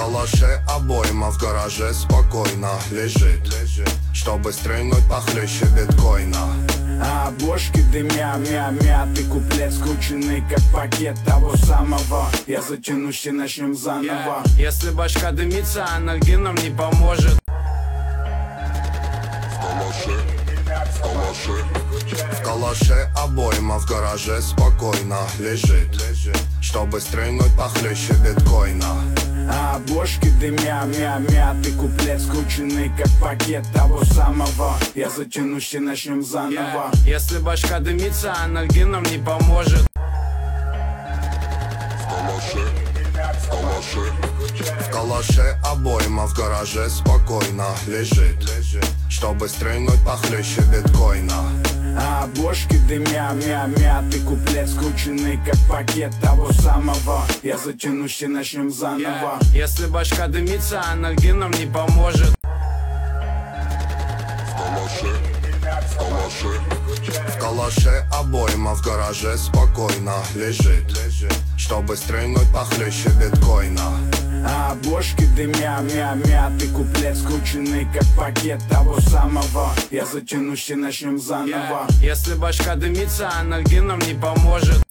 калаше обойма в гараже спокойно лежит, чтобы стрельнуть похлеще биткоина. А бошки дымя, мятый куплет скрученный, как пакет того самого. Я затянусь и начнем заново. Если башка дымится, анальгином не поможет. В калаше обойма в гараже спокойно лежит, чтобы стрельнуть похлеще биткоина. А бошки дымя, мятый куплет скрученный, как пакет того самого. Я затянусь и начнем заново. Если башка дымится, анальгином не поможет. В калаше обойма в гараже спокойно лежит, чтобы стрельнуть похлеще биткоина. А бошки дымя, мятый куплет скрученный, как пакет того самого. Я затянусь и начнем заново. Если башка дымится, анальгином не поможет. В калаше обойма в гараже спокойно лежит, чтобы стрельнуть похлеще биткоина. А бошки дымя, мятый куплет скрученный, как пакет того самого. Я затянусь и начнем заново. Если башка дымится, анальгином не поможет.